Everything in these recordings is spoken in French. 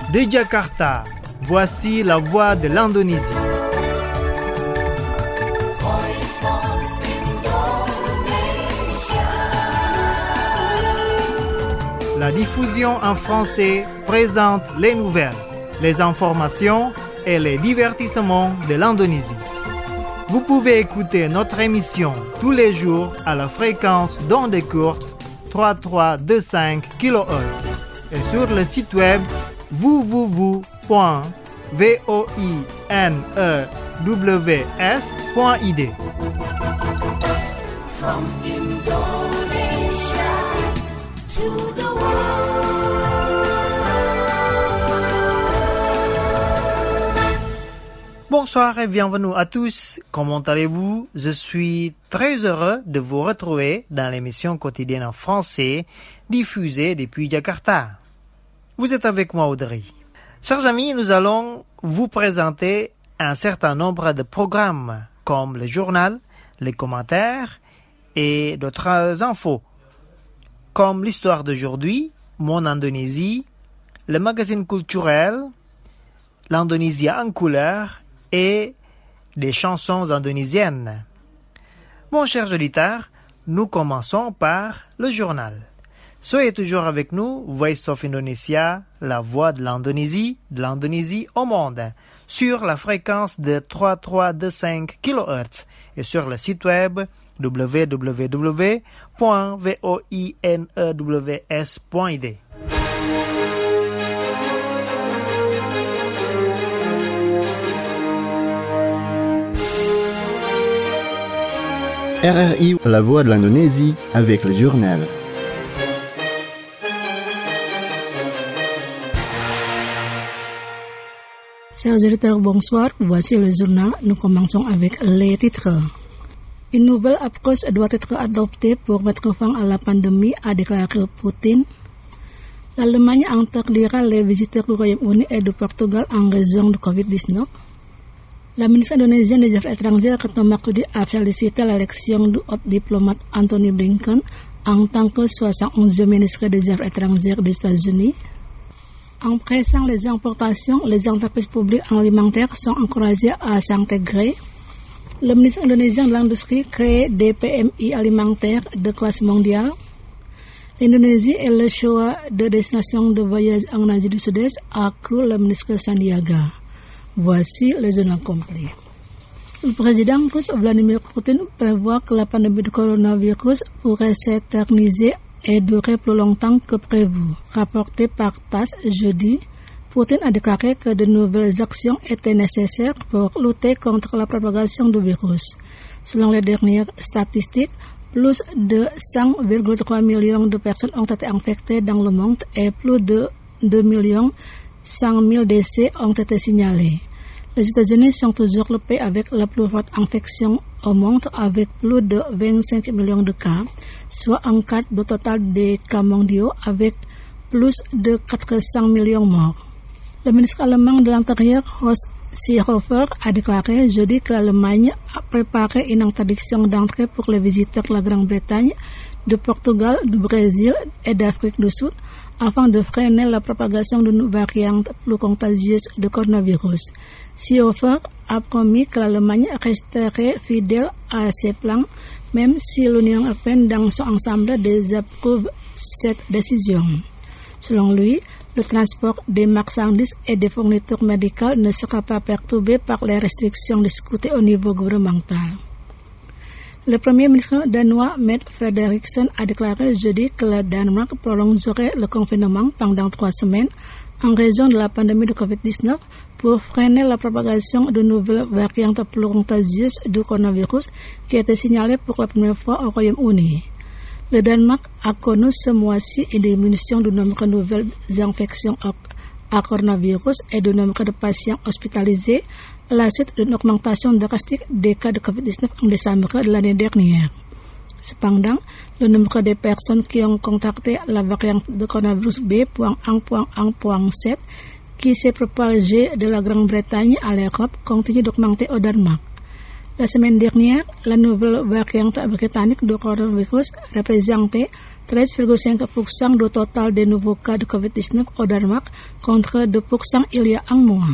De Jakarta, voici la voix de l'Indonésie. La diffusion en français présente les nouvelles, les informations et les divertissements de l'Indonésie. Vous pouvez écouter notre émission tous les jours à la fréquence d'ondes courtes 3325 kHz et sur le site web www.voinews.id. From Indonesia to the Bonsoir et bienvenue à tous. Comment allez-vous? Je suis très heureux de vous retrouver dans l'émission quotidienne en français diffusée depuis Jakarta. Vous êtes avec moi, Audrey. Chers amis, nous allons vous présenter un certain nombre de programmes comme le journal, les commentaires et d'autres infos, comme l'histoire d'aujourd'hui, Mon Indonésie, le magazine culturel, l'Indonésie en couleur et des chansons indonésiennes. Mon cher auditeur, nous commençons par le journal. Soyez toujours avec nous, Voice of Indonesia, la voix de l'Indonésie au monde, sur la fréquence de 3325 kHz et sur le site web www.voinews.id. RRI, la voix de l'Indonésie, avec le journal. Chers auditeurs, bonsoir. Voici le journal. Nous commençons avec les titres. Une nouvelle approche doit être adoptée pour mettre fin à la pandémie, a déclaré Poutine. L'Allemagne interdira les visiteurs du Royaume-Uni et du Portugal en raison de Covid-19. La ministre indonésienne des Affaires étrangères, Retno Marsudi, a félicité l'élection du haut diplomate Antony Blinken en tant que 71e ministre des Affaires étrangères des États-Unis. En pressant les importations, les entreprises publiques alimentaires sont encouragées à s'intégrer. Le ministre indonésien de l'Industrie crée des PMI alimentaires de classe mondiale. L'Indonésie est le choix de destination de voyage en Asie du Sud-Est, a cru le ministre Sandiaga. Voici le journal complet. Le président russe Vladimir Poutine prévoit que la pandémie du coronavirus pourrait s'éterniser et durer plus longtemps que prévu. Rapporté par TASS jeudi, Poutine a déclaré que de nouvelles actions étaient nécessaires pour lutter contre la propagation du virus. Selon les dernières statistiques, plus de 100,3 millions de personnes ont été infectées dans le monde et plus de 2,1 millions décès ont été signalés. Les États-Unis sont toujours le pays avec la plus forte infection au monde avec plus de 25 millions de cas, soit un quart du total des cas mondiaux avec plus de 400 millions morts. Le ministre allemand de l'Intérieur, Horst Seehofer, a déclaré jeudi que l'Allemagne a préparé une interdiction d'entrée pour les visiteurs de la Grande-Bretagne, du Portugal, du Brésil et d'Afrique du Sud afin de freiner la propagation d'une variante plus contagieuse de coronavirus. Seehofer a promis que l'Allemagne resterait fidèle à ses plans, même si l'Union européenne dans son ensemble désapprouve cette décision. Selon lui, le transport des marchandises et des fournitures médicales ne sera pas perturbé par les restrictions discutées au niveau gouvernemental. Le Premier ministre danois Mette Frederiksen a déclaré jeudi que le Danemark prolongerait le confinement pendant 3 semaines en raison de la pandémie de Covid-19 pour freiner la propagation de nouvelles variantes plus contagieuses du coronavirus qui a été signalée pour la première fois au Royaume-Uni. Le Danemark a connu ce mois-ci une diminution du nombre de nouvelles infections à coronavirus et du nombre de patients hospitalisés à la suite d'une augmentation drastique des cas de Covid-19 en décembre de l'année dernière. Cependant, le nombre de personnes qui ont contacté la variante de coronavirus B.1.1.7 qui s'est propagée de la Grande-Bretagne à l'Europe continue d'augmenter au Danemark. La semaine dernière, la nouvelle variante britannique du coronavirus représentait 13,5% du total des nouveaux cas de Covid-19 au Danemark contre 2% il y a un mois.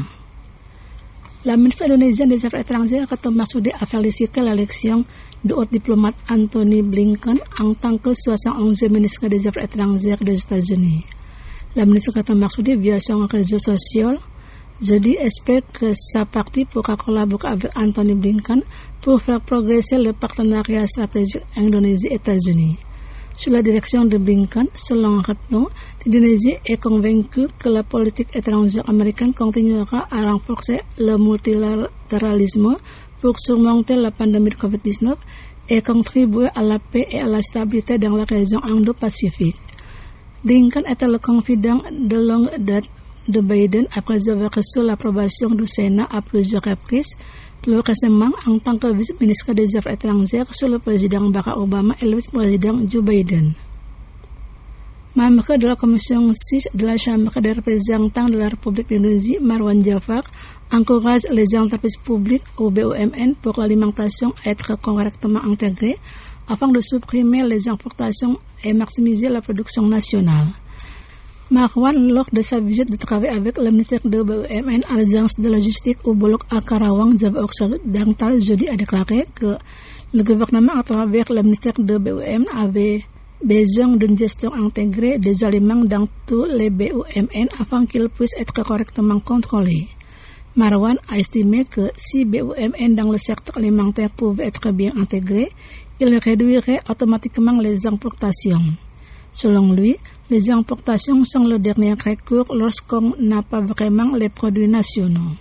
La ministre indonésienne des Affaires étrangères, Retno Marsudi, a félicité l'élection du haut diplomate Antony Blinken en tant que 71e ministre des Affaires étrangères des États-Unis. La ministre Retno Marsudi, via son réseau social, jeudi, espère que sa partie pourra collaborer avec Antony Blinken pour faire progresser le partenariat stratégique Indonésie-États-Unis. Sous la direction de Blinken, selon Retno, l'Indonésie est convaincue que la politique étrangère américaine continuera à renforcer le multilatéralisme pour surmonter la pandémie de Covid-19 et contribuer à la paix et à la stabilité dans la région Indo-Pacifique. Blinken était le confident de longue date de Biden après avoir reçu l'approbation du Sénat à plusieurs reprises, plus récemment en tant que vice-ministre des Affaires étrangères sous le président Barack Obama et le vice-président Joe Biden. Membre de la Commission 6 de la Chambre des représentants de la République d'Indonésie, Marwan Jafar, encourage les entreprises publiques ou BUMN pour l'alimentation à être correctement intégrées afin de supprimer les importations et maximiser la production nationale. Marwan, lors de sa visite de travail avec le ministère de BUMN à l'agence de logistique au Bulog à Karawang, Java Occidental, jeudi, a déclaré que le gouvernement, à travers le ministère de BUMN, avait besoin d'une gestion intégrée des aliments dans tous les BUMN afin qu'ils puissent être correctement contrôlés. Marwan a estimé que si BUMN dans le secteur alimentaire pouvaient être bien intégrés, il réduirait automatiquement les importations. Selon lui, les importations sont le dernier recours lorsqu'on n'a pas vraiment les produits nationaux.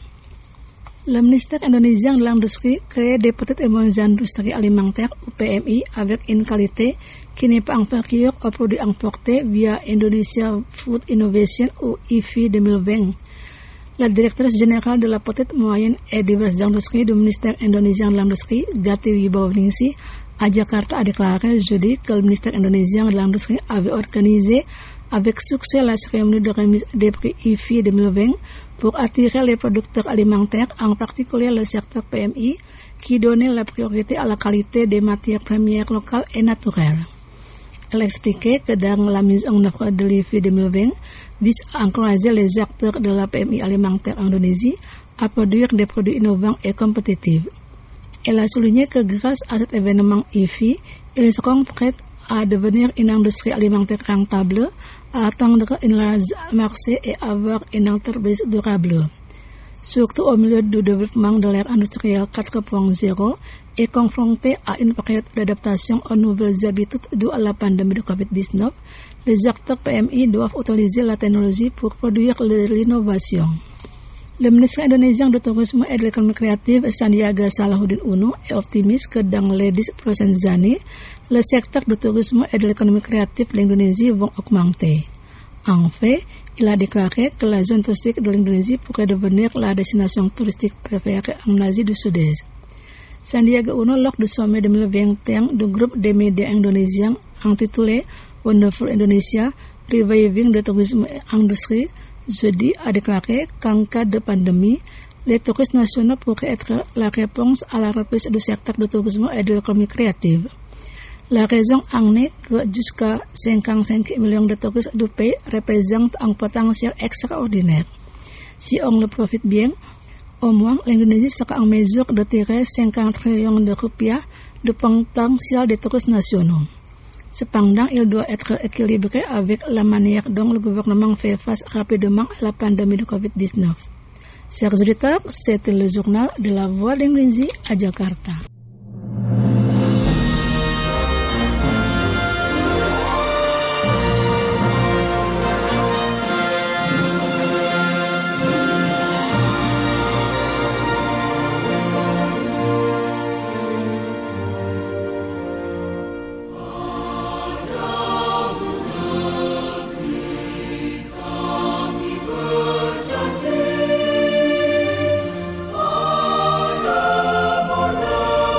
Le ministère indonésien de l'Industrie crée des petites et moyennes industries alimentaires ou PMI avec une qualité qui n'est pas inférieure aux produits importés via Indonesia Food Innovation ou IFI 2020. La directrice générale de la petite, moyenne et diverses industries du ministère indonésien de l'Industrie, Gati Wibawaningsih, à Jakarta, a déclaré jeudi que le ministère indonésien de l'Industrie avait organisé avec succès la cérémonie de remise des prix IFI 2020 pour attirer les producteurs alimentaires, en particulier le secteur PMI, qui donnait la priorité à la qualité des matières premières locales et naturelles. Elle expliquait que dans la mise en œuvre de l'IFI 2020 vise à encourager les acteurs de la PMI alimentaire en Indonésie à produire des produits innovants et compétitifs. Elle a souligné que grâce à cet événement IFI, ils seront prêts à devenir une industrie alimentaire rentable, à atteindre une large marché et avoir une entreprise durable. Surtout au milieu du développement de l'ère industrielle 4.0 et confronté à une période d'adaptation aux nouvelles habitudes dues à la pandémie de Covid-19, les acteurs PMI doivent utiliser la technologie pour produire de l'innovation. Le ministre indonésien du Tourisme et de l'économie créative, Sandiaga Salahuddin Uno, est optimiste que dans les 10 prochaines années, le secteur du tourisme et de l'économie créative de l'Indonésie vont augmenter. En fait, il a déclaré que la zone touristique de l'Indonésie pourrait devenir la destination touristique préférée en Asie du Sud-Est. Sandiaga Uno, lors du sommet 2021 du groupe des médias indonésiens intitulé Wonderful Indonesia, Reviving the Tourism Industry, jeudi, a déclaré qu'en cas de pandémie, les touristes nationaux pourraient être la réponse à la reprise du secteur du tourisme et de l'économie créative. La raison en est que jusqu'à 55 millions de touristes du pays représentent un potentiel extraordinaire. Si on le profite bien, au moins l'Indonésie sera en mesure de tirer 50 trillions de rupiah du potentiel des touristes nationaux. Cependant, il doit être équilibré avec la manière dont le gouvernement fait face rapidement à la pandémie de Covid-19. Chers auditeurs, c'était le journal de la Voix d'Indonésie à Jakarta. Berjanji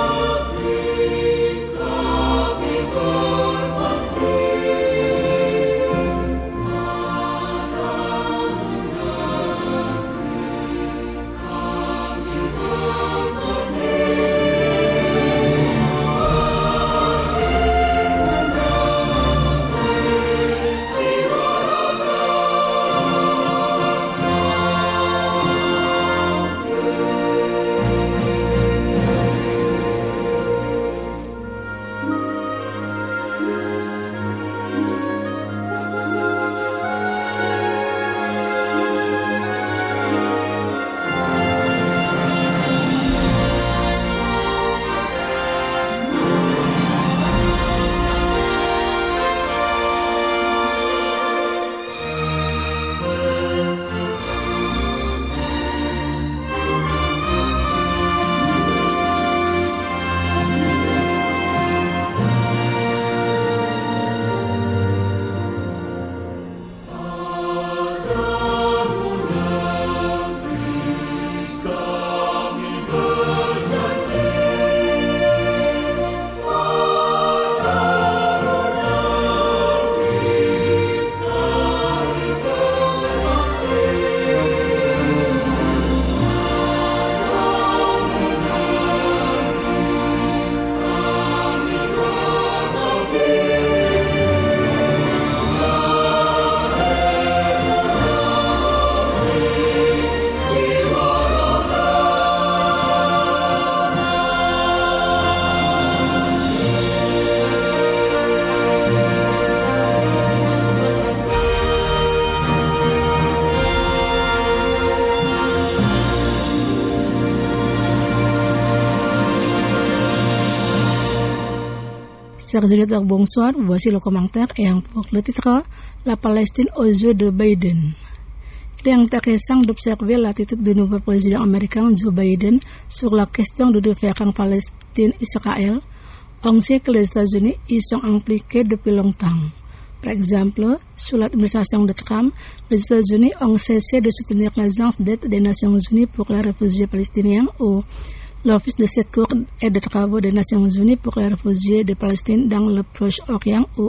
Chers auditeurs, bonsoir. Voici le commentaire ayant pour le titre La Palestine aux yeux de Biden. Il est intéressant d'observer l'attitude du nouveau président américain Joe Biden sur la question du différend Palestine-Israël. On sait que les États-Unis y sont impliqués depuis longtemps. Par exemple, sous l'administration de Trump, les États-Unis ont cessé de soutenir l'Agence d'aide des Nations Unies pour les réfugiés palestiniens ou l'Office de secours et de travaux des Nations Unies pour les réfugiés de Palestine dans le Proche-Orient ou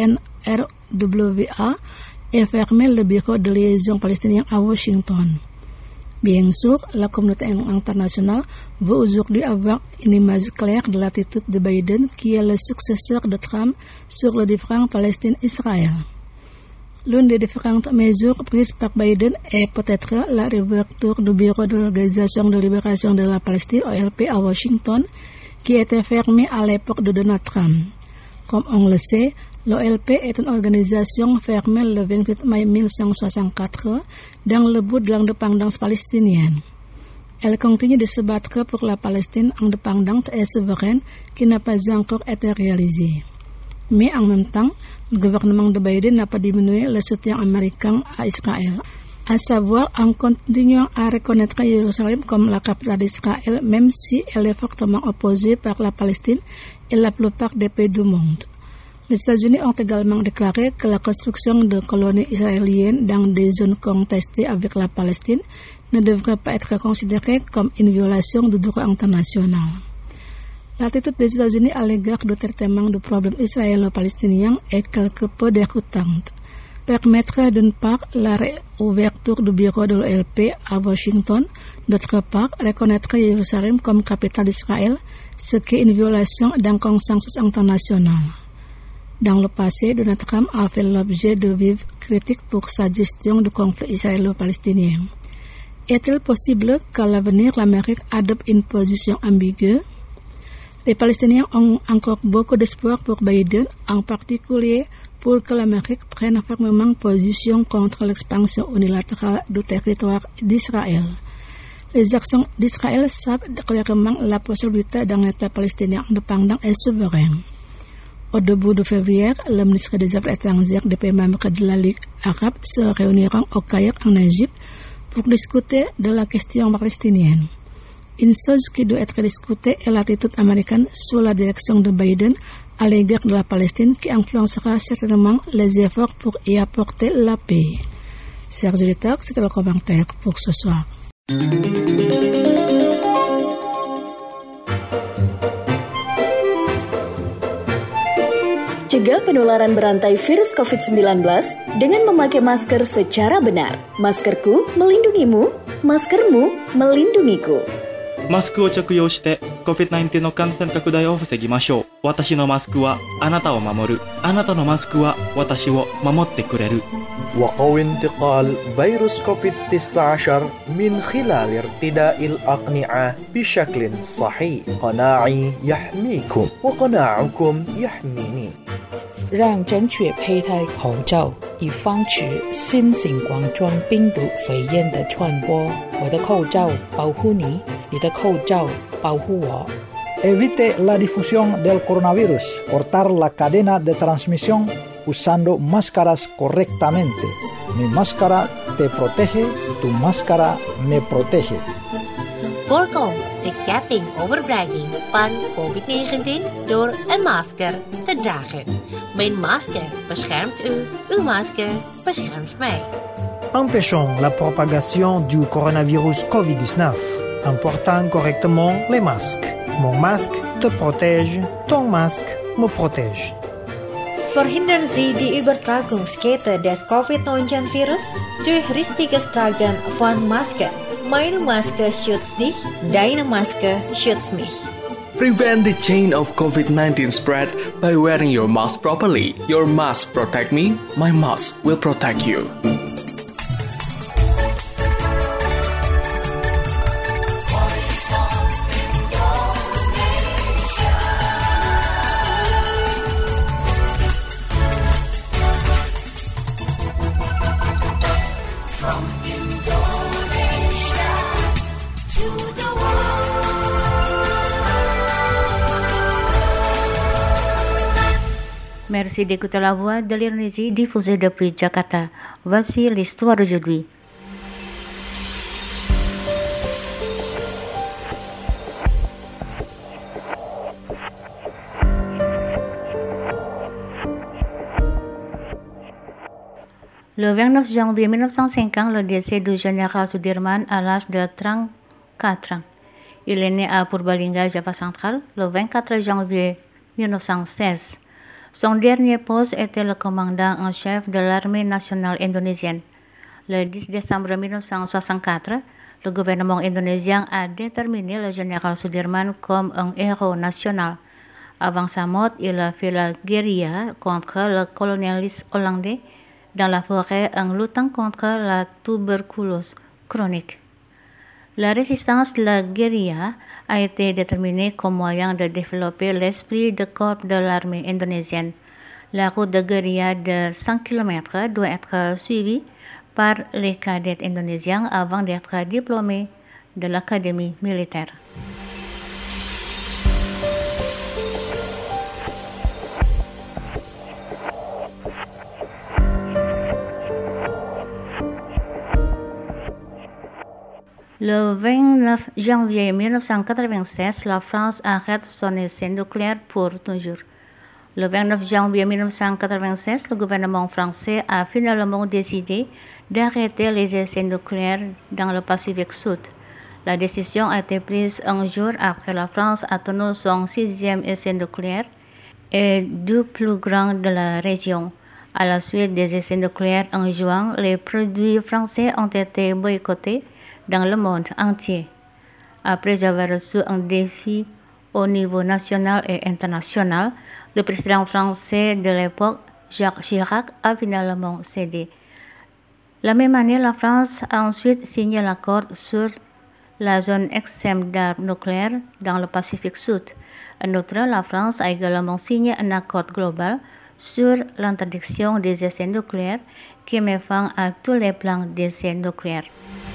UNRWA et fermé le bureau de liaison palestinien à Washington. Bien sûr, la communauté internationale veut aujourd'hui avoir une image claire de l'attitude de Biden qui est le successeur de Trump sur le différend Palestine-Israël. L'une des différentes mesures prises par Biden est peut-être la réouverture du bureau de l'Organisation de libération de la Palestine, OLP, à Washington, qui était fermé à l'époque de Donald Trump. Comme on le sait, l'OLP est une organisation fermée le 28 mai 1964 dans le but de l'indépendance palestinienne. Elle continue de se battre pour la Palestine indépendante et souveraine qui n'a pas encore été réalisée. Mais en même temps, le gouvernement de Biden n'a pas diminué le soutien américain à Israël, à savoir en continuant à reconnaître Jérusalem comme la capitale d'Israël, même si elle est fortement opposée par la Palestine et la plupart des pays du monde. Les États-Unis ont également déclaré que la construction de colonies israéliennes dans des zones contestées avec la Palestine ne devrait pas être considérée comme une violation du droit international. L'attitude des États-Unis à l'égard du traitement du problème israélo-palestinien est quelque peu déroutante. Permettrait d'une part la réouverture du bureau de l'OLP à Washington, d'autre part reconnaître Jérusalem comme capitale d'Israël, ce qui est une violation d'un consensus international. Dans le passé, Donald Trump a fait l'objet de vives critiques pour sa gestion du conflit israélo-palestinien. Est-il possible qu'à l'avenir l'Amérique adopte une position ambiguë? Les Palestiniens ont encore beaucoup d'espoir pour Biden, en particulier pour que l'Amérique prenne fermement position contre l'expansion unilatérale du territoire d'Israël. Les actions d'Israël savent clairement la possibilité d'un État palestinien indépendant et souverain. Au début de février, le ministre des Affaires étrangères des pays membres de la Ligue arabe se réuniront au Caire en Égypte pour discuter de la question palestinienne. Une chose qui doit être discutée est l'attitude américaine sous la direction de Biden à l'égard de la Palestine qui influencera certainement les efforts pour y apporter la paix. Chers auditeurs, c'était le commentaire pour ce soir. Cegah penularan berantai virus COVID-19 dengan memakai masker secara benar. Maskerku melindungimu, maskermu melindungiku. マスクを着用して COVID-19 の感染拡大を防ぎましょう。私のマスクはあなたを守る。あなたのマスクは私を守ってくれる。 وقوي انتقال فيروس كوفيد-19 من خلال ارتداء الأقنعة بشكل صحيح. قناعي يحميكم وقناعكم يحميني. 让正确佩戴口罩，以防止新型冠状病毒肺炎的传播。我的口罩保护你，你的口罩保护我。 Evite la difusión del coronavirus. Cortar la cadena de transmisión usando máscaras correctamente. Mi máscara te protege, tu máscara me protege. Voorkom de ketting overbregging van COVID-19 door een masker te dragen. Mijn masker beschermt u, uw masker beschermt mij. Empêchons la propagation du coronavirus COVID-19 en portant correctement les masques. Mon masque te protège, ton masque me protège. Verhindern Sie die Übertragungskette des Covid-19-Virus durch richtiges Tragen von Masken. Meine Maske schützt dich, deine Maske schützt mich. Prevent the chain of COVID-19 spread by wearing your mask properly. Your mask protect me, my mask will protect you. Merci d'écouter la voix de l'Indonésie diffusée depuis Jakarta. Voici l'histoire d'aujourd'hui. Le 29 janvier 1950, le décès du général Sudirman à l'âge de 34 ans. Il est né à Purbalingga, Java central, le 24 janvier 1916. Son dernier poste était le commandant en chef de l'armée nationale indonésienne. Le 10 décembre 1964, le gouvernement indonésien a déterminé le général Sudirman comme un héros national. Avant sa mort, il a fait la guérilla contre le colonialisme hollandais dans la forêt en luttant contre la tuberculose chronique. La résistance de la guérilla a été déterminée comme moyen de développer l'esprit de corps de l'armée indonésienne. La route de guérilla de 100 km doit être suivie par les cadets indonésiens avant d'être diplômés de l'académie militaire. Le 29 janvier 1996, la France arrête son essai nucléaire pour toujours. Le 29 janvier 1996, le gouvernement français a finalement décidé d'arrêter les essais nucléaires dans le Pacifique Sud. La décision a été prise un jour après la France a tenu son 6e essai nucléaire et du plus grand de la région. À la suite des essais nucléaires en juin, les produits français ont été boycottés dans le monde entier. Après avoir reçu un défi au niveau national et international, le président français de l'époque, Jacques Chirac, a finalement cédé. La même année, la France a ensuite signé l'accord sur la zone extrême d'armes nucléaires dans le Pacifique Sud. En outre, la France a également signé un accord global sur l'interdiction des essais nucléaires qui met fin à tous les plans d'essais nucléaires.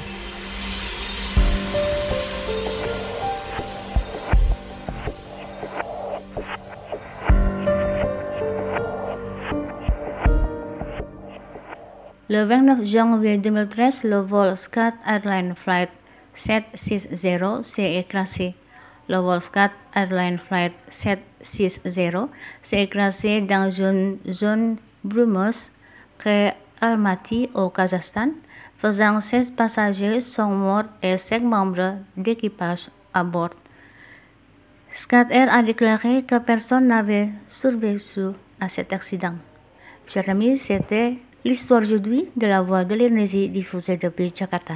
Le 29 janvier 2013, le vol SCAT Airlines Flight 760 s'est écrasé. Le vol SCAT Airlines Flight 760 s'est écrasé dans une zone brumeuse près Almaty au Kazakhstan, faisant 16 passagers sont morts et 5 membres d'équipage à bord. SCAT Air a déclaré que personne n'avait survécu à cet accident. Chers amis, c'était l'histoire aujourd'hui de la voix de l'Indonésie diffusée depuis Jakarta.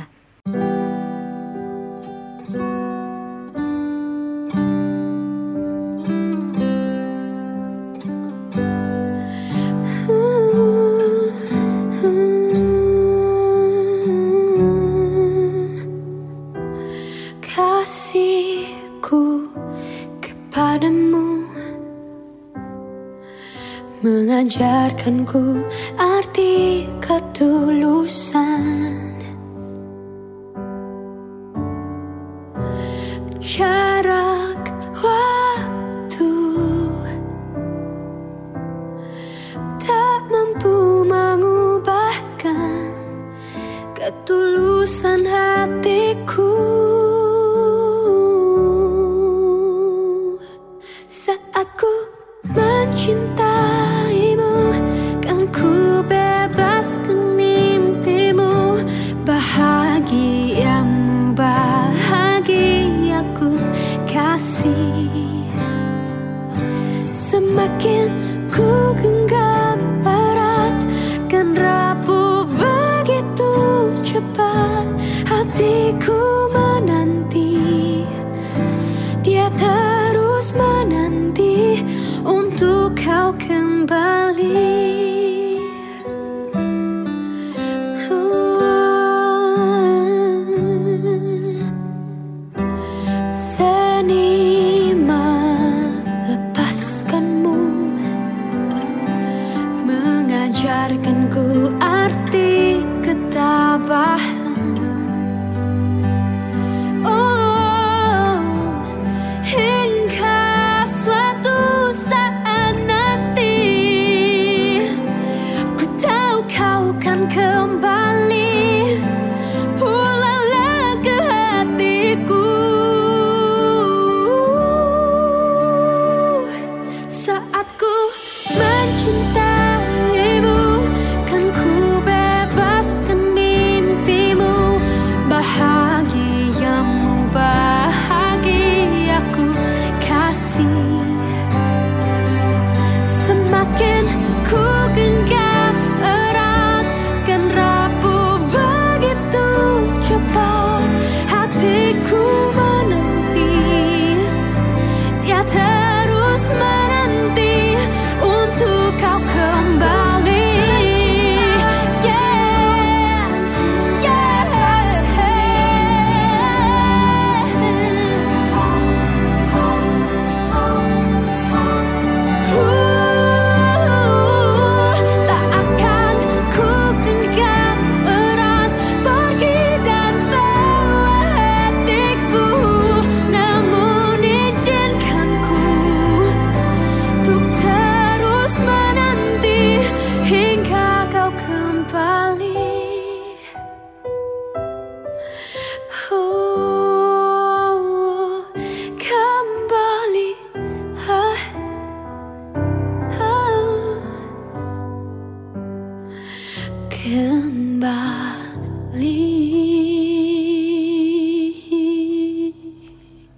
Kasihku kepadamu mengajarkanku arti ketulusan, jarak waktu tak mampu mengubahkan ketulusan hatiku. Saat ku mencintaimu, kan ku bebaskan mimpimu. Bahagiamu, bahagiaku kasih. Semakin ku genggam erat, kan rapuh begitu cepat. Hatiku menanti, dia terus menanti untuk kau kembali. Seni melepaskanmu, mengajarkanku arti ketabahan. Hingga suatu saat nanti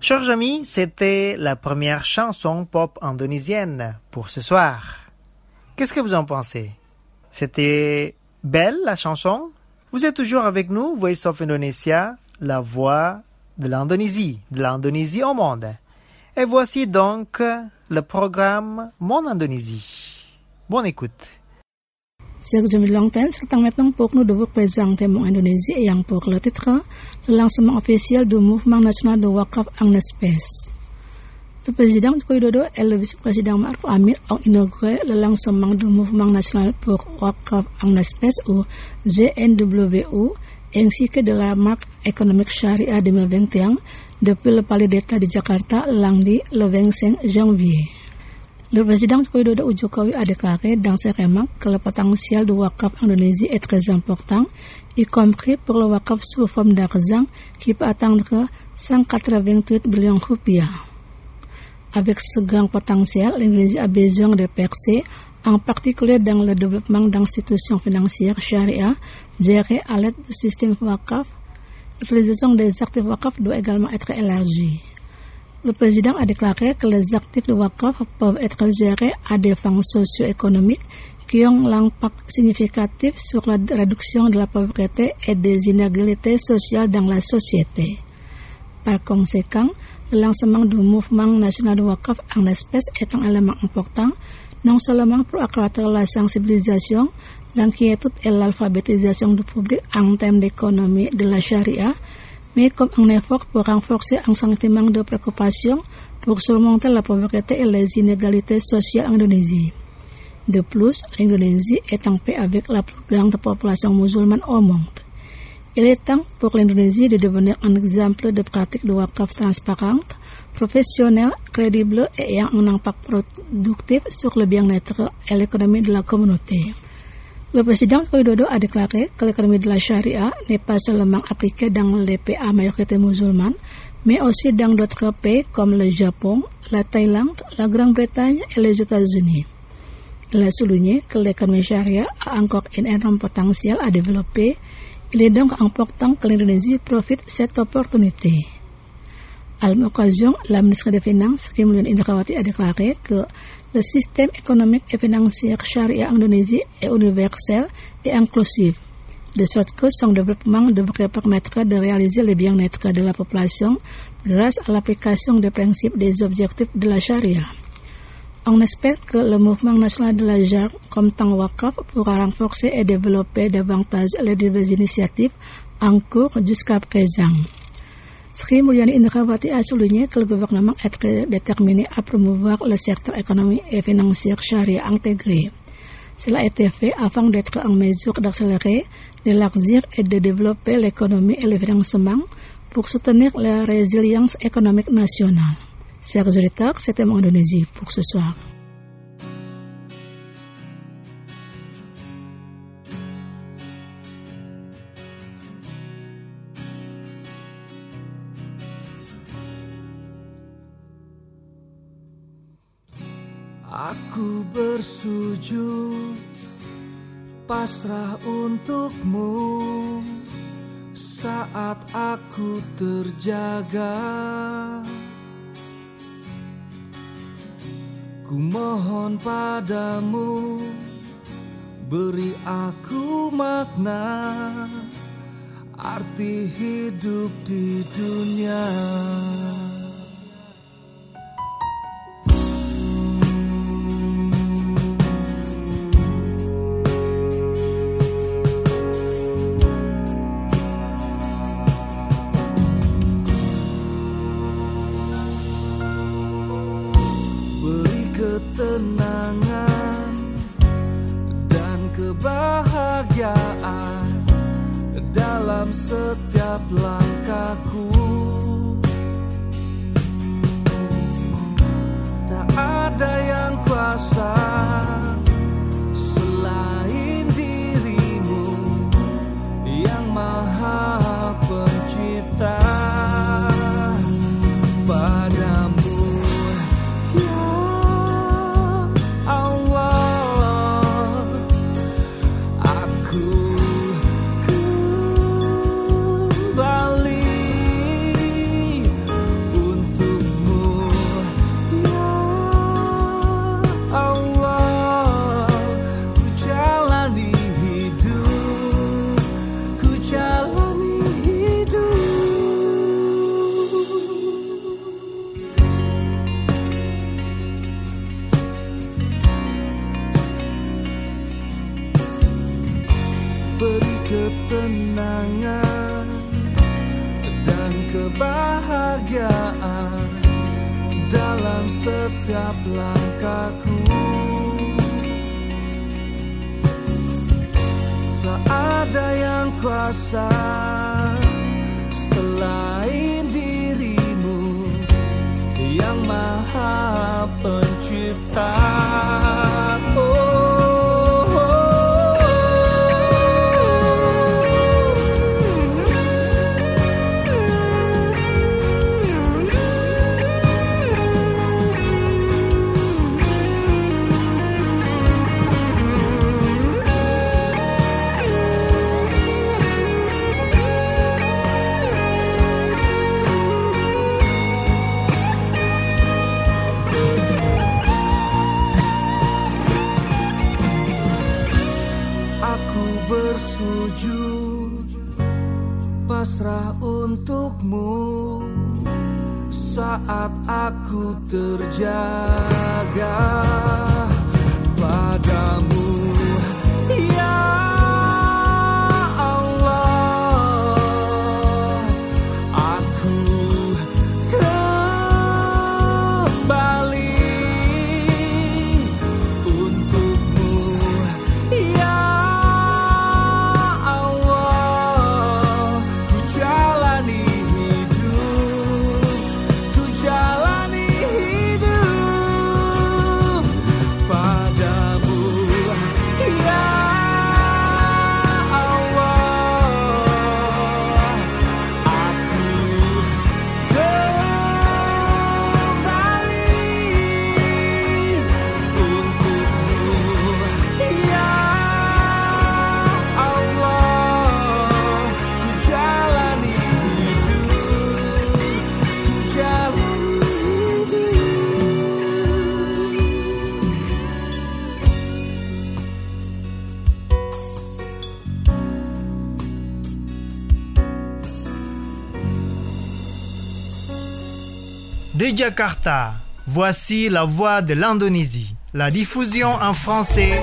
Chers amis, c'était la première chanson pop indonésienne pour ce soir. Qu'est-ce que vous en pensez? C'était belle la chanson? Vous êtes toujours avec nous, Voice of Indonesia, la voix de l'Indonésie au monde. Et voici donc le programme Mon Indonésie. Bonne écoute. Sergio Longten serta maintenant pour nous de vous présenter Mon Indonésie ayant pour le titre le lancement officiel du mouvement national de Wakaf en espèces. Le président Joko Widodo et le vice-président Ma'ruf Amin ont inauguré le lancement du mouvement national pour Wakaf en espèces ou GNWO ainsi que de la marque économique Sharia 2021 depuis le Palais d'État de Jakarta lundi le 25 janvier. Le président Joko Widodo Jokowi a déclaré dans ses remarques que le potentiel du Wakaf en Indonésie est très important, y compris pour le Wakaf sous forme d'argent qui peut atteindre 188 billions rupiah. Avec ce grand potentiel, l'Indonésie a besoin de percer, en particulier dans le développement d'institutions financières Sharia gérées à l'aide du système Wakaf. L'utilisation des actifs Wakaf doit également être élargie. Le président a déclaré que les actifs de Wakaf peuvent être gérés à des fins socio-économiques qui ont l'impact significatif sur la réduction de la pauvreté et des inégalités sociales dans la société. Par conséquent, le lancement du mouvement national de Wakaf en espèces est un élément important, non seulement pour accroître la sensibilisation, l'inquiétude et l'alphabétisation du public en termes d'économie de la charia, mais comme un effort pour renforcer un sentiment de préoccupation pour surmonter la pauvreté et les inégalités sociales en Indonésie. De plus, l'Indonésie est en paix avec la plus grande population musulmane au monde. Il est temps pour l'Indonésie de devenir un exemple de pratique de Wakaf transparente, professionnelle, crédible et ayant un impact productif sur le bien-être et l'économie de la communauté. Le président Joko Widodo a déclaré que l'économie de la charia n'est pas seulement appliquée dans les pays à majorité musulmane, mais aussi dans d'autres pays comme le Japon, la Thaïlande, la Grande-Bretagne et les États-Unis. Il a souligné que l'économie charia a encore un énorme potentiel à développer. Il est donc important que l'Indonésie profite de cette opportunité. À la même occasion, la ministre des Finances, Sri Mulyani Indrawati, a déclaré que le système économique et financier charia en Indonésie est universel et inclusif, de sorte que son développement devrait permettre de réaliser le bien-être de la population grâce à l'application des principes des objectifs de la charia. On espère que le mouvement national de la JAR, comme tant Wakaf, pourra renforcer et développer davantage les diverses initiatives en cours jusqu'à présent. Sri Mulyani Indrawati a souligné que le gouvernement est très déterminé à promouvoir le secteur économique et financier charia intégré. Cela a été fait afin d'être en mesure d'accélérer, d'élargir et de développer l'économie et le financement pour soutenir la résilience économique nationale. Chers auditeurs, c'était Mon Indonésie pour ce soir. Aku bersujud pasrah untukmu saat aku terjaga. Ku mohon padamu, beri aku makna arti hidup di dunia. Ketenangan dan kebahagiaan dalam setiap langkahku. Tak ada yang kuasa selain dirimu yang Maha Pencipta. Padamu kembali dalam setiap langkahku. Tak ada yang kuasa selain dirimu yang Maha Pencipta. Bersujud pasrah untukmu saat aku terjaga padamu, ya Allah. Aku kembali untukmu, ya De Jakarta, voici la voix de l'Indonésie. La diffusion en français.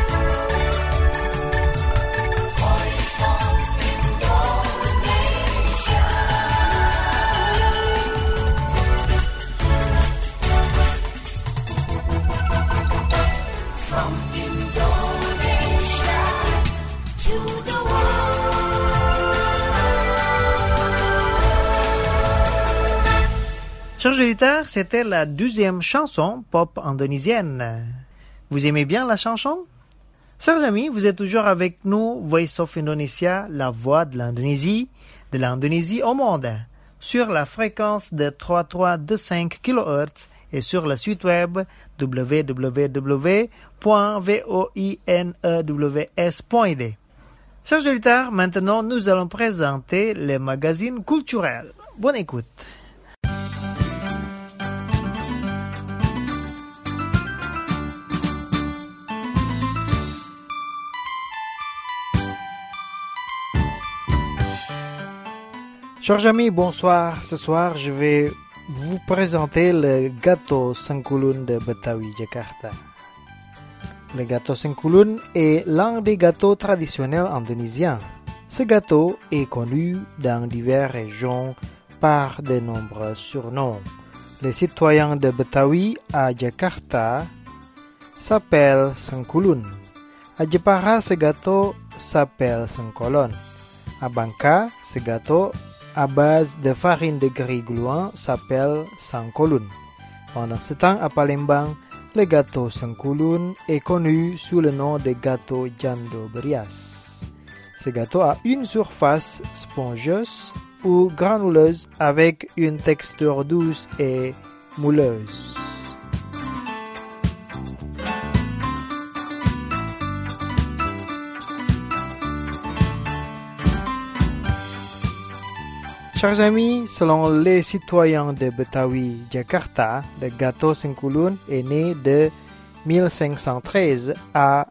Chers auditeurs, c'était la 12e chanson pop indonésienne. Vous aimez bien la chanson? Chers amis, vous êtes toujours avec nous, Voice of Indonesia, la voix de l'Indonésie au monde, sur la fréquence de 3325 kHz et sur le site web www.voinews.d. Chers auditeurs, maintenant nous allons présenter les magazines culturels. Bonne écoute. Chers amis, bonsoir. Ce soir, je vais vous présenter le gâteau Sengkulun de Betawi, Jakarta. Le gâteau Sengkulun est l'un des gâteaux traditionnels indonésiens. Ce gâteau est connu dans diverses régions par de nombreux surnoms. Les citoyens de Betawi à Jakarta s'appellent Sengkulun. À Jepara, ce gâteau s'appelle Sengkolon. À Bangka, ce gâteau à base de farine de grès gluant s'appelle Sengkolun. Pendant ce temps, à Palembang, le gâteau Sengkulun est connu sous le nom de gâteau Jando Berias. Ce gâteau a une surface spongieuse ou granuleuse avec une texture douce et mouleuse. Chers amis, selon les citoyens de Betawi, Jakarta, le gâteau Sengkulun est né de 1513 à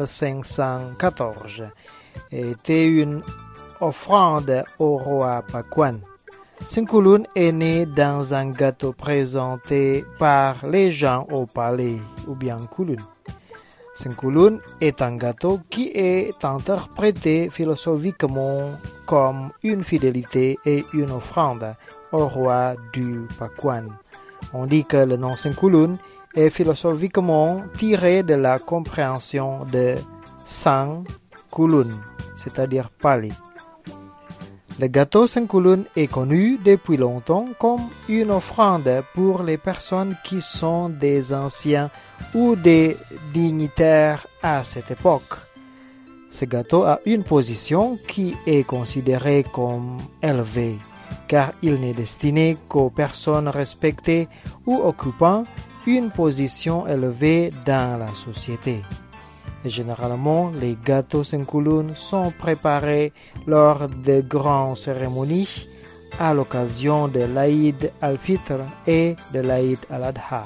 1514 et était une offrande au roi Pakuan. Sengkulun est né dans un gâteau présenté par les gens au palais ou bien kulun. Sengkulun est un gâteau qui est interprété philosophiquement comme une fidélité et une offrande au roi du Pakuan. On dit que le nom Sengkulun est philosophiquement tiré de la compréhension de Sang Kulun, c'est-à-dire Pali. Le gâteau Sengkulun est connu depuis longtemps comme une offrande pour les personnes qui sont des anciens ou des dignitaires à cette époque. Ce gâteau a une position qui est considérée comme élevée, car il n'est destiné qu'aux personnes respectées ou occupant une position élevée dans la société. Et généralement, les gâteaux Sengkulun sont préparés lors de grandes cérémonies à l'occasion de l'Aïd al-Fitr et de l'Aïd al-Adha.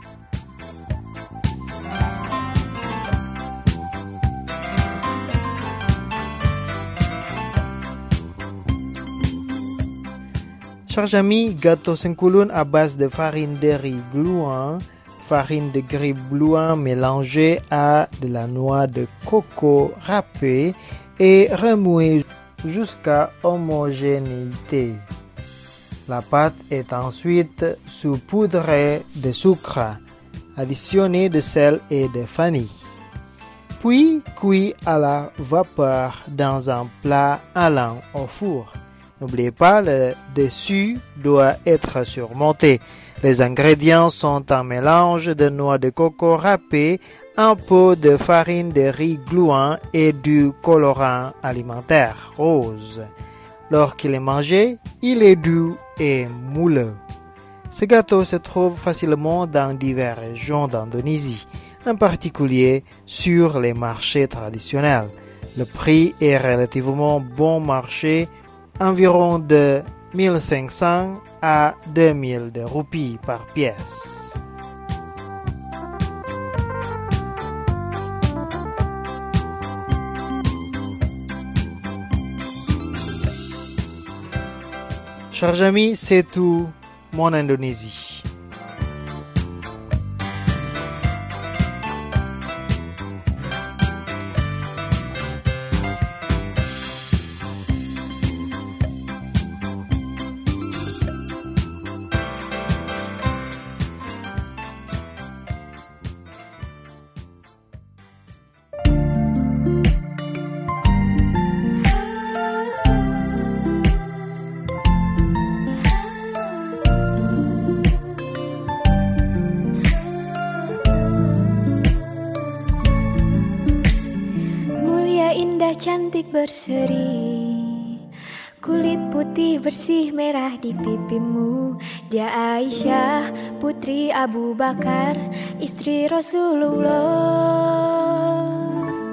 Chers amis, gâteau Sengkulun à base de farine de riz gluant, farine de grès blanc mélangée à de la noix de coco râpée et remuée jusqu'à homogénéité. La pâte est ensuite saupoudrée de sucre, additionnée de sel et de vanille, puis cuit à la vapeur dans un plat allant au four. N'oubliez pas, le dessus doit être surmonté. Les ingrédients sont un mélange de noix de coco râpée, un pot de farine de riz gluant et du colorant alimentaire rose. Lorsqu'il est mangé, il est doux et moelleux. Ce gâteau se trouve facilement dans diverses régions d'Indonésie, en particulier sur les marchés traditionnels. Le prix est relativement bon marché, environ de 1500 à 2000 de roupies par pièce. Chers amis, c'est tout mon Indonésie. Cantik berseri, kulit putih bersih merah di pipimu. Dia Aisyah, putri Abu Bakar, istri Rasulullah.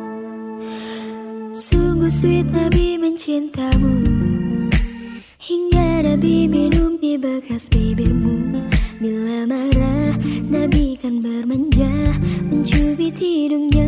Sungguh sweet Nabi mencintamu, hingga Nabi minum di bekas bibirmu. Bila marah, Nabi kan bermanja, mencubit hidungnya.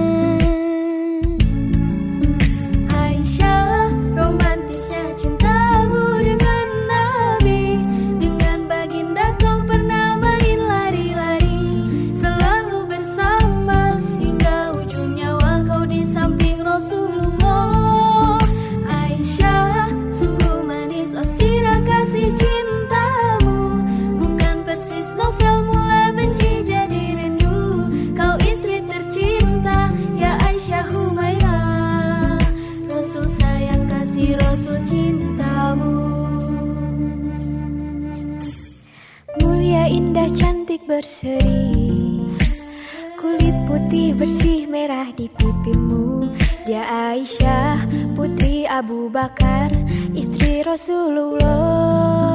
Romantisnya cintamu dengan Nabi, dengan baginda kau pernah main lari-lari, selalu bersama hingga ujung nyawa kau di samping Rasulullah. Aisyah, sungguh manis oh sirah kasih cintamu, bukan persis novel mulai benci jadi rindu. Kau istri tercinta ya Aisyah Humairah, Rasul sayang kasih Rasul cintamu. Mulia indah cantik berseri, kulit putih bersih merah di pipimu. Dia Aisyah, putri Abu Bakar, istri Rasulullah.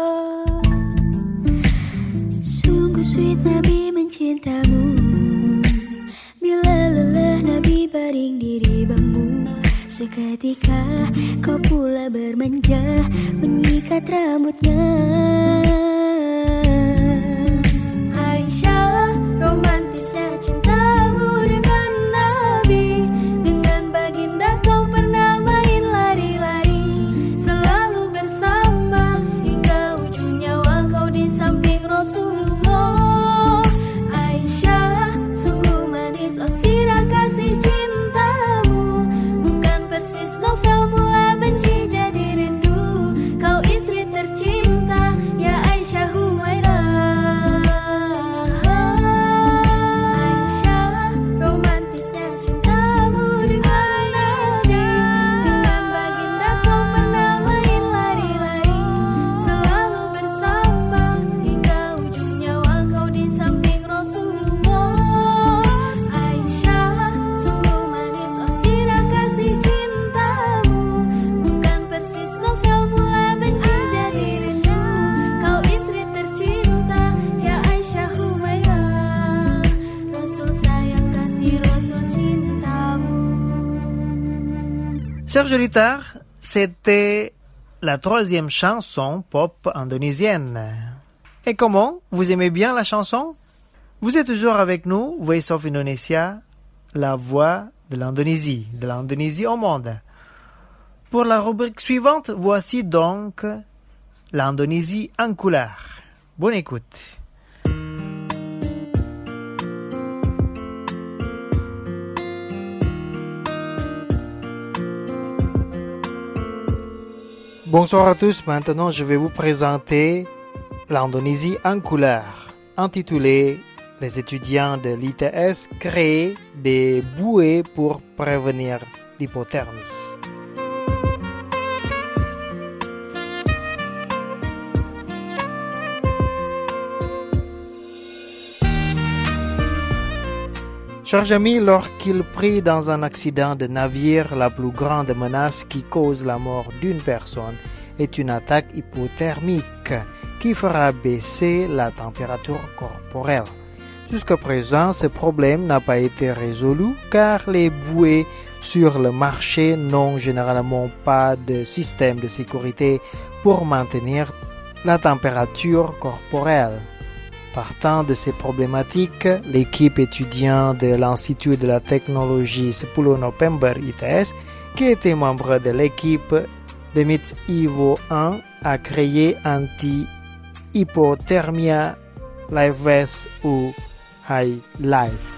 Sungguh sweet Nabi mencintamu, bila lelah Nabi baring di bambu. Seketika kau pula bermanja, menyikat rambutnya. Aisyah, romantisnya cintamu dengan Nabi, dengan baginda kau pernah main lari-lari, selalu bersama hingga ujung nyawa kau di samping Rasulullah. Aisyah, sungguh manis oh sirah kasih cintamu, persis novel mulai benci jadi rindu. Kau istri tercinta ya Aisyah Chers auditeurs, c'était la 3e chanson pop indonésienne. Et comment? Vous aimez bien la chanson? Vous êtes toujours avec nous, Voice of Indonesia, la voix de l'Indonésie au monde. Pour la rubrique suivante, voici donc l'Indonésie en couleur. Bonne écoute. Bonsoir à tous, maintenant je vais vous présenter l'Indonésie en couleur, intitulée Les étudiants de l'ITS créent des bouées pour prévenir l'hypothermie. Chers amis, lorsqu'il prit dans un accident de navire, la plus grande menace qui cause la mort d'une personne est une attaque hypothermique qui fera baisser la température corporelle. Jusqu'à présent, ce problème n'a pas été résolu car les bouées sur le marché n'ont généralement pas de système de sécurité pour maintenir la température corporelle. Partant de ces problématiques, l'équipe étudiante de l'Institut de la Technologie 10 November ITS, qui était membre de l'équipe de MITS Ivo 1, a créé anti-hypothermia Live Vest ou High Life.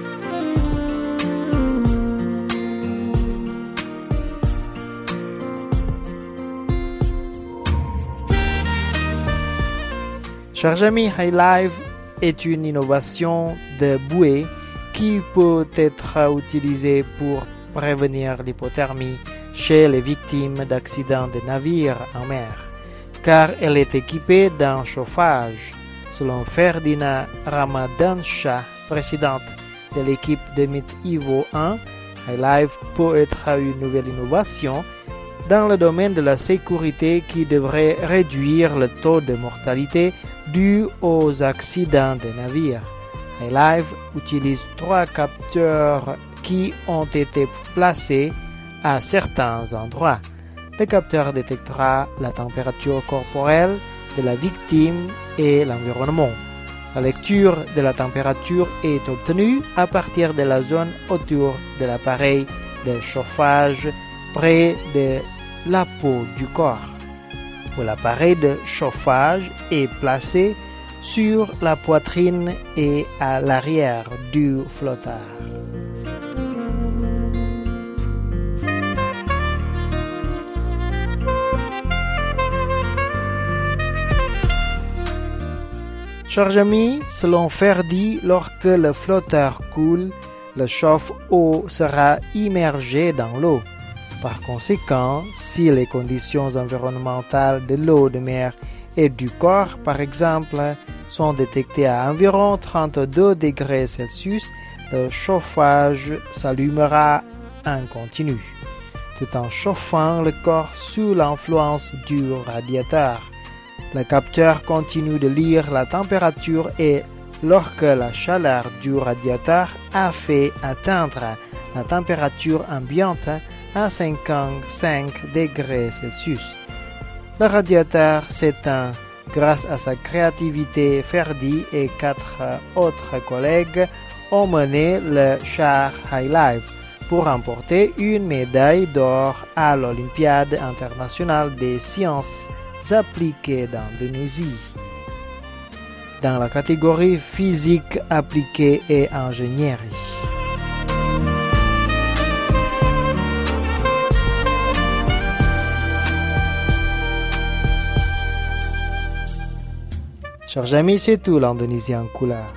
Chers amis, High Life est une innovation de bouée qui peut être utilisée pour prévenir l'hypothermie chez les victimes d'accidents de navires en mer, car elle est équipée d'un chauffage. Selon Ferdinand Ramadansyah, présidente de l'équipe de MIT Ivo 1, High Life peut être une nouvelle innovation dans le domaine de la sécurité qui devrait réduire le taux de mortalité dû aux accidents de navires. High Life utilise 3 capteurs qui ont été placés à certains endroits. Le capteur détectera la température corporelle de la victime et l'environnement. La lecture de la température est obtenue à partir de la zone autour de l'appareil de chauffage près de la peau du corps. L'appareil de chauffage est placé sur la poitrine et à l'arrière du flotteur. Chers amis, selon Ferdi, lorsque le flotteur coule, le chauffe-eau sera immergé dans l'eau. Par conséquent, si les conditions environnementales de l'eau de mer et du corps, par exemple, sont détectées à environ 32 degrés Celsius, le chauffage s'allumera en continu, tout en chauffant le corps sous l'influence du radiateur. Le capteur continue de lire la température et lorsque la chaleur du radiateur a fait atteindre la température ambiante à 55 degrés Celsius, le radiateur s'éteint. Grâce à sa créativité, Ferdi et 4 autres collègues ont mené le char High Life pour remporter une médaille d'or à l'Olympiade internationale des sciences appliquées d'Indonésie. Dans la catégorie physique appliquée et ingénierie. Chers amis, c'est tout l'Indonésie en couleur.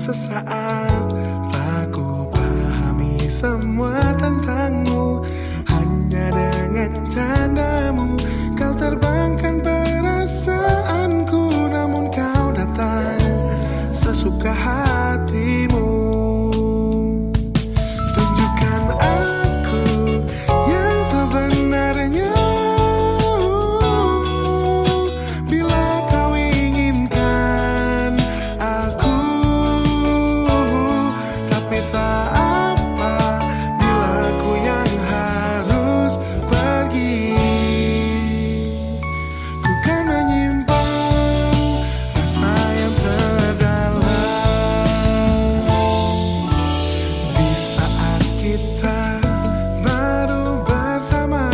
sesaat. Tak ku pahami semua tentangmu, hanya dengan candamu kau terbangkan perasaanku. Namun kau datang sesuka hatimu. Tunjukkan aku yang sebenarnya. Bila kau inginkan aku, tapi tak apa bila aku yang harus pergi. Ku kan menyimpan rasa yang terdalam di saat kita baru bersama.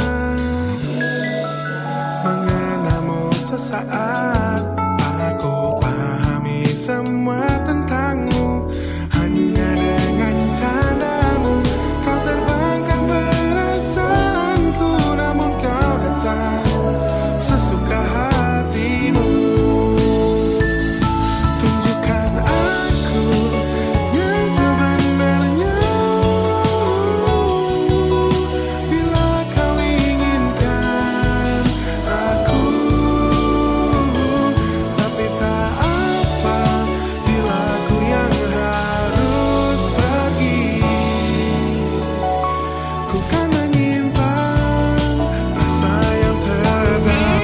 Mengenalmu sesaat, aku pahami semua tentangmu. Hanya dengan candamu kau terbangkan perasaanku. Namun kau datang sesuka hatimu. Tunjukkan aku yang sebenarnya. Bila kau inginkan aku, tapi tak apa bila aku yang harus pergi. Ku kan menyimpan rasa yang terdalam.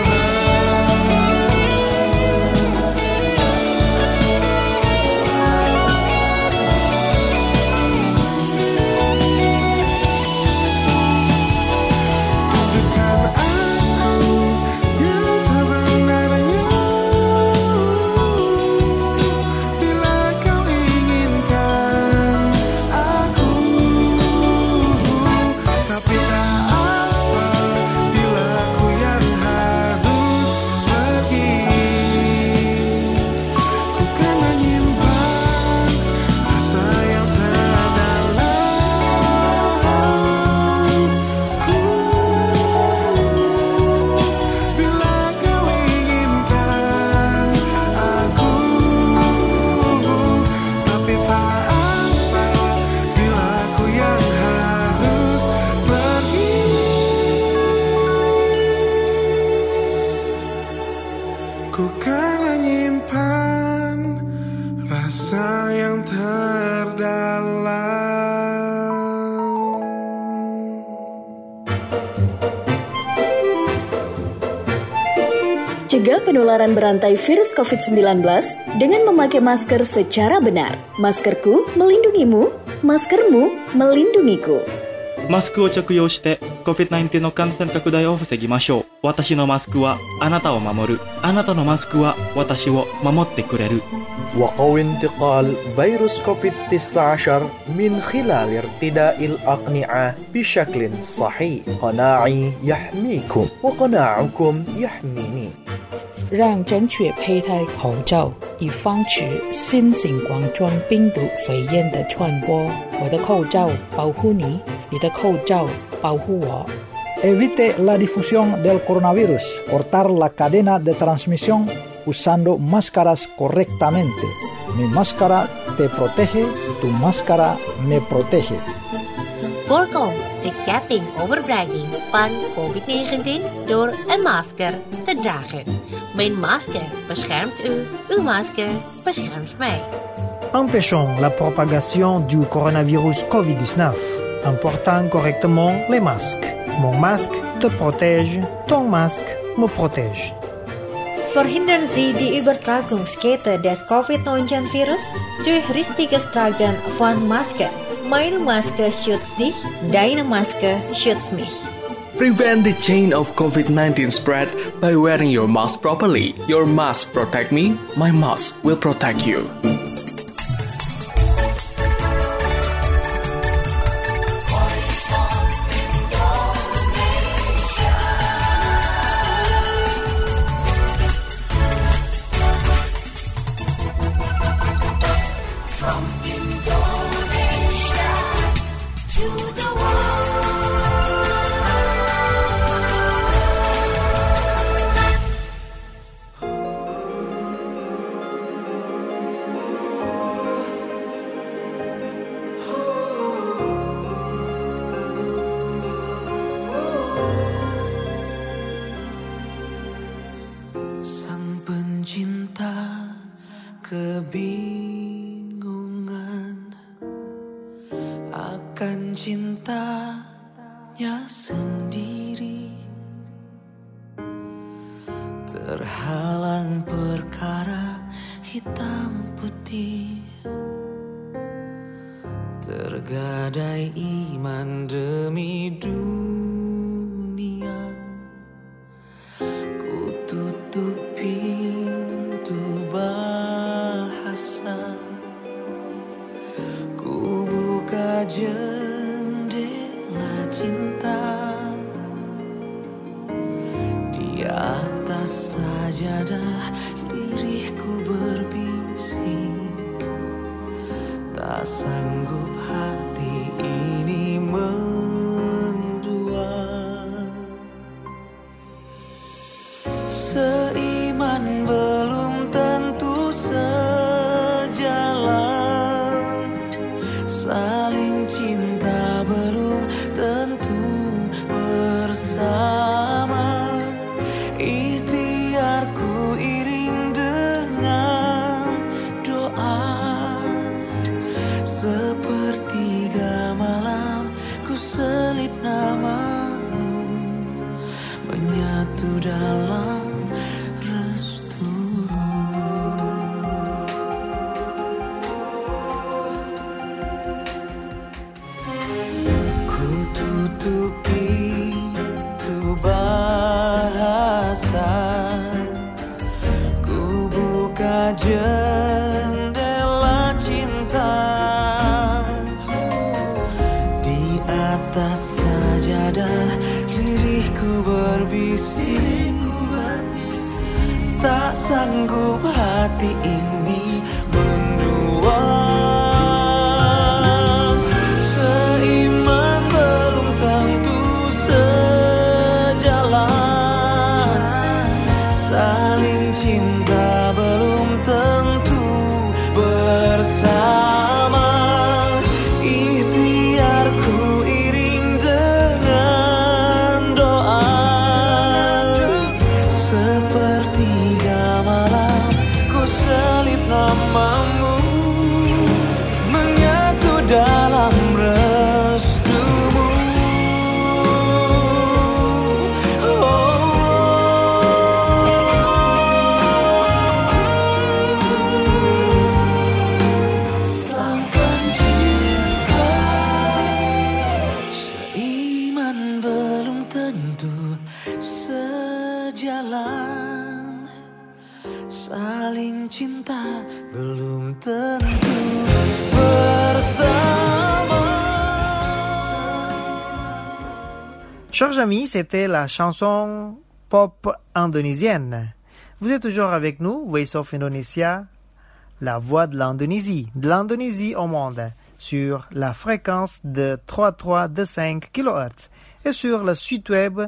Tunjukkan aku yang sebenarnya. Bila kau inginkan aku, tapi tak apa bila aku yang harus pergi. Ku kan menyimpan rasa yang terdalam. Bila kau inginkan aku, tapi tak apa bila aku yang harus pergi. Ku kan menyimpan rasa yang terdalam. Cegah penularan berantai virus COVID-19 dengan memakai masker secara benar. Maskerku melindungimu, maskermu melindungiku. マスクを着用して COVID-19 の感染拡大を防ぎましょう。私のマスクはあなたを守る。あなたのマスクは私を守ってくれる。 وقوي انتقال فيروس كوفيد-19 من خلال ارتداء الأقنعة بشكل صحيح. قناعي يحميكم وقناعكم يحميني. 让正确佩戴口罩，以防止新型冠状病毒肺炎的传播。我的口罩保护你，你的口罩保护我。 Evite la difusión del coronavirus. Cortar la cadena de transmisión usando máscaras correctamente. Mi máscara te protege, tu máscara me protege. Voorkom de ketting overbregging van COVID-19 door een masker te dragen. Mijn masker beschermt u, uw masker beschermt mij. Empêchons la propagation du coronavirus COVID-19 en portant correctement les masques. Mon masque te protège, ton masque me protège. Verhindern Sie die Übertragungskette des Covid-19-Virus durch richtiges Tragen von Maske. Meine Maske schützt dich, deine Maske schützt mich. Prevent the chain of COVID-19 spread by wearing your mask properly. Your mask protect me, my mask will protect you. cinta kebingungan akan cintanya sendiri, terhalang perkara hitam putih, tergadai iman demi dunia. Ku tutup pintu bahasa, ku buka jendela cinta. Di atas sajadah lirihku berbisik, tak sanggup hati ini mendua. Seiman belum tentu sejalan, saling cinta belum tentu bersama. Ikhtiarku iring dengan doa, sepertiga malam ku selip namamu, menyatu dalam restu. Ku tutup pintu bahasa, ku buka jendela cinta. Di atas sajadah lirihku berbisik, tak sanggup hati ini mendua. Seiman belum tentu sejalan, saling cinta belum tentu bersama. Ikhtiarku iring dengan doa, sepertiga malam ku selip namamu, menyatu dalam restumu. Sang pencipta, seiman belum tentu sejalan, saling cinta belum tentu bersama. Chers amis, c'était la chanson pop indonésienne. Vous êtes toujours avec nous, Voice of Indonesia, la voix de l'Indonésie au monde, sur la fréquence de 3325 kHz et sur le site web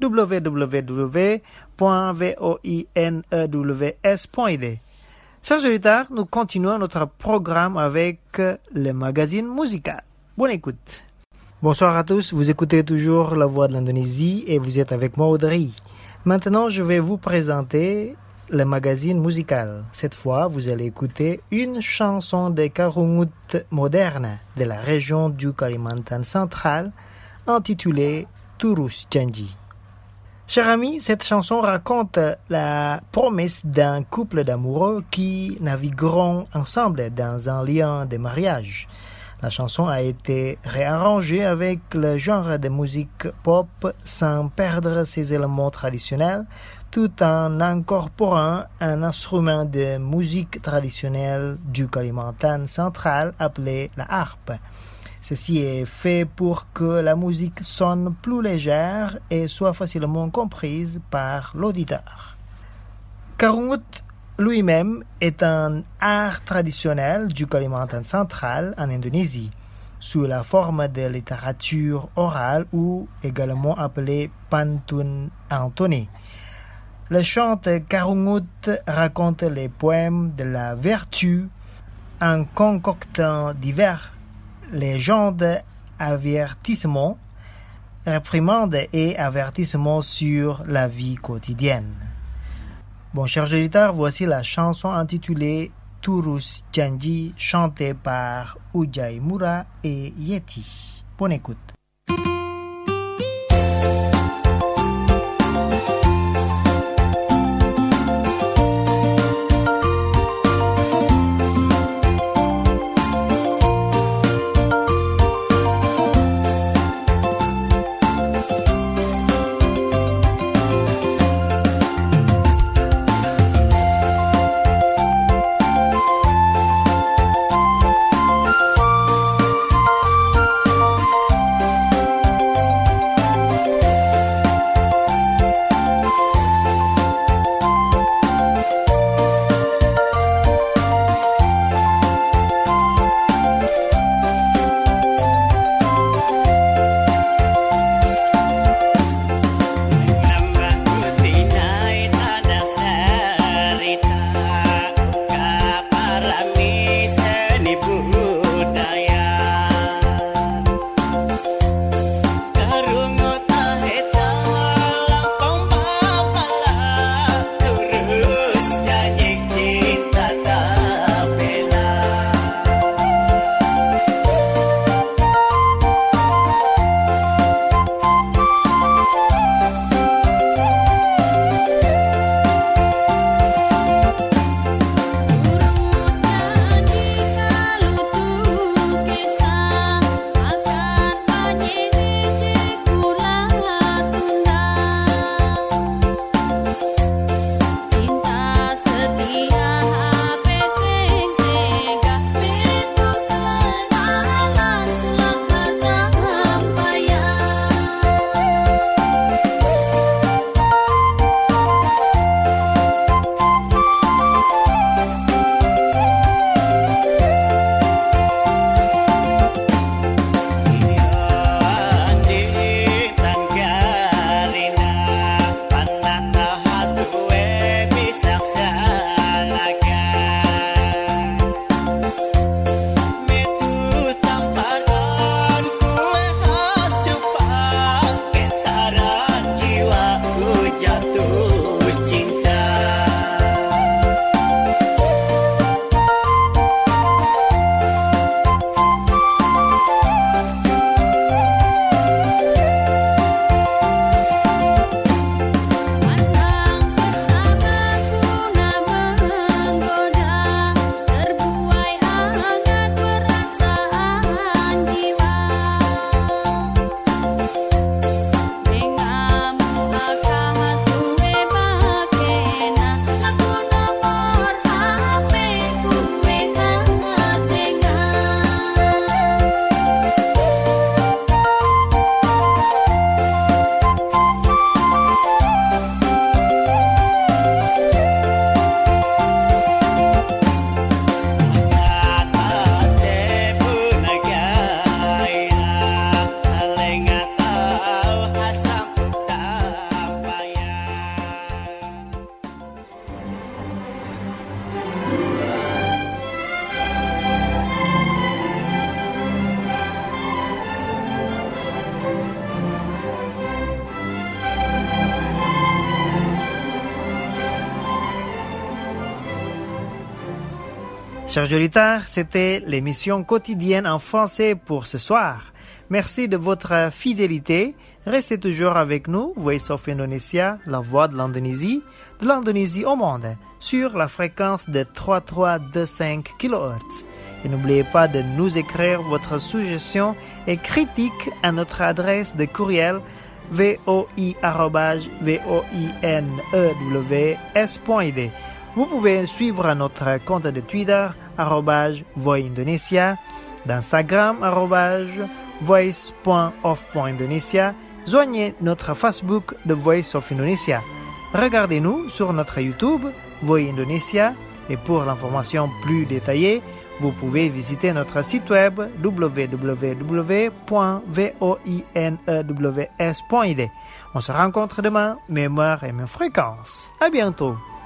www.voinews.id. Chers auditeurs, nous continuons notre programme avec le magazine musical. Bonne écoute. Bonsoir à tous, vous écoutez toujours La Voix de l'Indonésie et vous êtes avec moi Audrey. Maintenant, je vais vous présenter le magazine musical. Cette fois, vous allez écouter une chanson de Karungut moderne de la région du Kalimantan central intitulée Turus Janji. Chers amis, cette chanson raconte la promesse d'un couple d'amoureux qui navigueront ensemble dans un lien de mariage. La chanson a été réarrangée avec le genre de musique pop sans perdre ses éléments traditionnels, tout en incorporant un instrument de musique traditionnelle du Kalimantan central appelé la harpe. Ceci est fait pour que la musique sonne plus légère et soit facilement comprise par l'auditeur. Karungut lui-même est un art traditionnel du Kalimantan central en Indonésie, sous la forme de littérature orale ou également appelée pantun entonné. Le chant Karungut raconte les poèmes de la vertu en concoctant divers légendes, avertissements, réprimandes et avertissements sur la vie quotidienne. Bon, chers auditeurs, voici la chanson intitulée Turus Janji, chantée par Ujai Mura et Yeti. Bonne écoute. Chers auditeurs, c'était l'émission quotidienne en français pour ce soir. Merci de votre fidélité. Restez toujours avec nous, Voice of Indonesia, la voix de l'Indonésie au monde, sur la fréquence de 3325 kHz. Et n'oubliez pas de nous écrire votre suggestion et critique à notre adresse de courriel voi@voinews.id. Vous pouvez suivre notre compte de Twitter @voindonesia, d'Instagram @voice.of.indonesia. Joignez notre Facebook The Voice of Indonesia. Regardez-nous sur notre YouTube Voi Indonesia et pour l'information plus détaillée, vous pouvez visiter notre site web www.voinews.id. On se rencontre demain, même heure et même fréquence. À bientôt.